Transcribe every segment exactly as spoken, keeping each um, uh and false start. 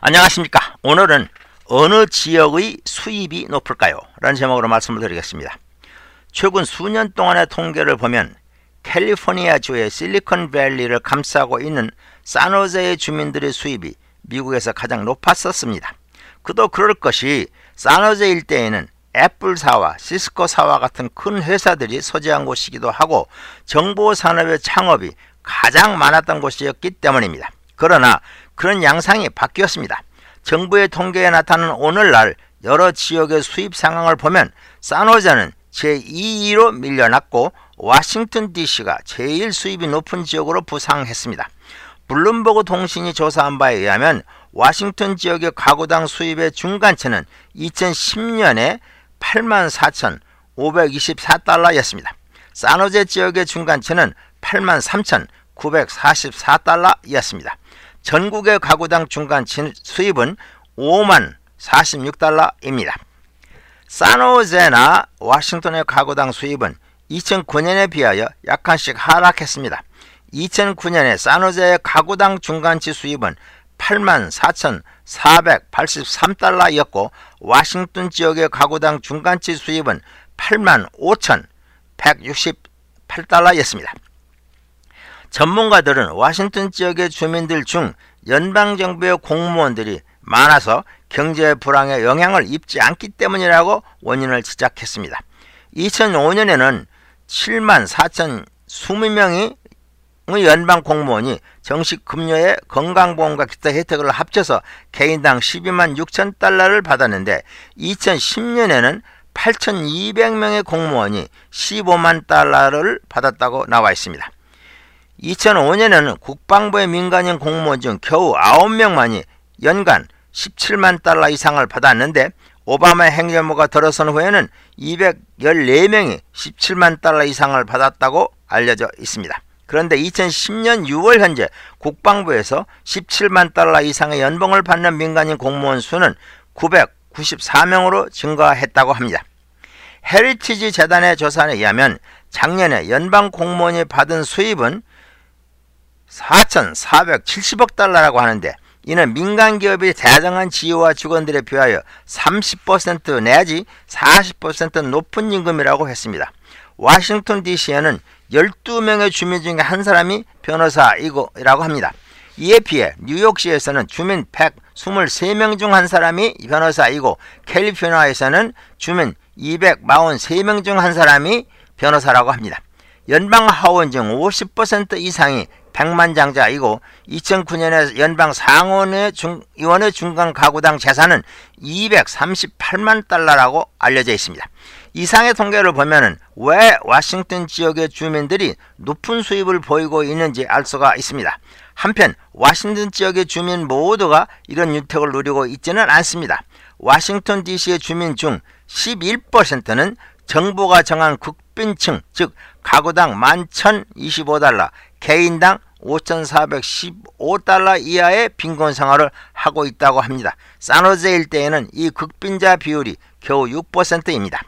안녕하십니까. 오늘은 어느 지역의 수입이 높을까요? 라는 제목으로 말씀을 드리겠습니다. 최근 수년 동안의 통계를 보면 캘리포니아주의 실리콘밸리를 감싸고 있는 산호제의 주민들의 수입이 미국에서 가장 높았었습니다. 그도 그럴 것이 산호제 일대에는 애플사와 시스코사와 같은 큰 회사들이 소재한 곳이기도 하고 정보산업의 창업이 가장 많았던 곳이었기 때문입니다. 그러나 그런 양상이 바뀌었습니다. 정부의 통계에 나타나는 오늘날 여러 지역의 수입 상황을 보면 산호제는 제이 위로 밀려났고 워싱턴 디씨가 제일 수입이 높은 지역으로 부상했습니다. 블룸버그 통신이 조사한 바에 의하면 워싱턴 지역의 가구당 수입의 중간치는 이천십 년에 팔만 사천오백이십사 달러였습니다. 산호제 지역의 중간치는 팔만 삼천구백사십사 달러였습니다. 전국의 가구당 중간치 수입은 오만 사십육 달러입니다. 산호제나 워싱턴의 가구당 수입은 이천구 년에 비하여 약간씩 하락했습니다. 이천구 년에 산호제의 가구당 중간치 수입은 팔만 사천사백팔십삼 달러였고 워싱턴 지역의 가구당 중간치 수입은 팔만 오천백육십팔 달러였습니다. 전문가들은 워싱턴 지역의 주민들 중 연방정부의 공무원들이 많아서 경제 불황에 영향을 입지 않기 때문이라고 원인을 지적했습니다. 이천오 년에는 칠만 사천이십 명의 연방 공무원이 정식 급여에 건강보험과 기타 혜택을 합쳐서 개인당 십이만 육천 달러를 받았는데 이천십 년에는 팔천이백 명의 공무원이 십오만 달러를 받았다고 나와 있습니다. 이천오 년에는 국방부의 민간인 공무원 중 겨우 아홉 명만이 연간 십칠만 달러 이상을 받았는데 오바마 행정부가 들어선 후에는 이백십사 명이 십칠만 달러 이상을 받았다고 알려져 있습니다. 그런데 이천십 년 유월 현재 국방부에서 십칠만 달러 이상의 연봉을 받는 민간인 공무원 수는 구백구십사 명으로 증가했다고 합니다. 헤리티지 재단의 조사에 의하면 작년에 연방 공무원이 받은 수입은 사천사백칠십억 달러라고 하는데 이는 민간 기업의 다양한 지위와 직원들에 비하여 삼십 퍼센트 내지 사십 퍼센트 높은 임금이라고 했습니다. 워싱턴 디씨에는 열두 명의 주민 중에 한 사람이 변호사이라고 합니다. 이에 비해 뉴욕시에서는 주민 백이십삼 명 중 한 사람이 변호사이고 캘리포니아에서는 주민 이백사십삼 명 중 한 사람이 변호사라고 합니다. 연방 하원 중 오십 퍼센트 이상이 백만장자이고 이천구 년에 연방 상원의 중, 의원의 중간 가구당 재산은 이백삼십팔만 달러라고 알려져 있습니다. 이상의 통계를 보면 왜 워싱턴 지역의 주민들이 높은 수입을 보이고 있는지 알 수가 있습니다. 한편 워싱턴 지역의 주민 모두가 이런 혜택을 누리고 있지는 않습니다. 워싱턴 디씨의 주민 중 십일 퍼센트는 정부가 정한 극빈층, 즉 가구당 만 천이십오 달러, 개인당 오천사백십오 달러 이하의 빈곤 생활을 하고 있다고 합니다. 산호제 일대에는 이 극빈자 비율이 겨우 육 퍼센트입니다.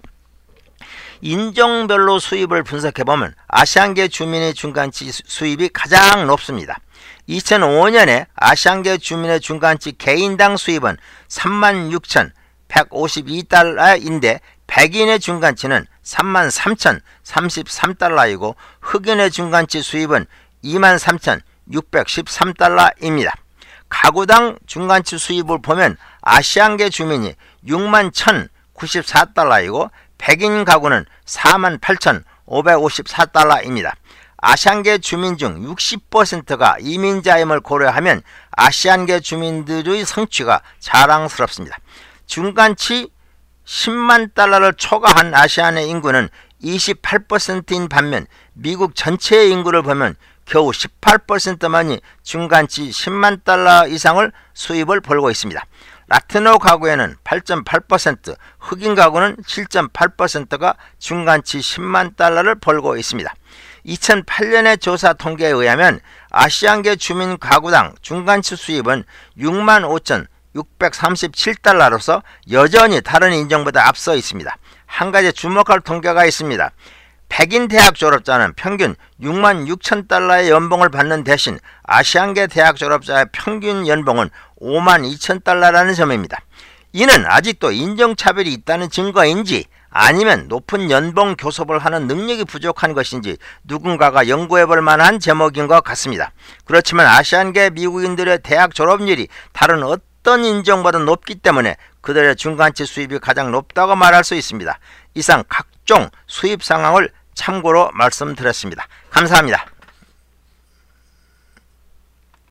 인종별로 수입을 분석해보면 아시안계 주민의 중간치 수입이 가장 높습니다. 이천오 년에 아시안계 주민의 중간치 개인당 수입은 삼만 육천백오십이 달러인데 백인의 중간치는 삼만 삼천삼십삼 달러이고 흑인의 중간치 수입은 이만 삼천육백십삼 달러입니다. 가구당 중간치 수입을 보면 아시안계 주민이 육만 천구십사 달러이고 백인 가구는 사만 팔천오백오십사 달러입니다. 아시안계 주민 중 육십 퍼센트가 이민자임을 고려하면 아시안계 주민들의 성취가 자랑스럽습니다. 중간치 십만 달러를 초과한 아시안의 인구는 이십팔 퍼센트인 반면 미국 전체의 인구를 보면 겨우 십팔 퍼센트만이 중간치 십만 달러 이상을 수입을 벌고 있습니다. 라티노 가구에는 팔 점 팔 퍼센트, 흑인 가구는 칠 점 팔 퍼센트가 중간치 십만 달러를 벌고 있습니다. 이천팔 년의 조사 통계에 의하면 아시안계 주민 가구당 중간치 수입은 육만 오천육백삼십칠 달러로서 여전히 다른 인종보다 앞서 있습니다. 한 가지 주목할 통계가 있습니다. 백인 대학 졸업자는 평균 육만 육천 달러의 연봉을 받는 대신 아시안계 대학 졸업자의 평균 연봉은 오만 이천 달러라는 점입니다. 이는 아직도 인종차별이 있다는 증거인지 아니면 높은 연봉 교섭을 하는 능력이 부족한 것인지 누군가가 연구해볼 만한 제목인 것 같습니다. 그렇지만 아시안계 미국인들의 대학 졸업률이 다른 어떤 인종보다 높기 때문에 그들의 중간치 수입이 가장 높다고 말할 수 있습니다. 이상 각종 수입 상황을 참고로 말씀드렸습니다. 감사합니다.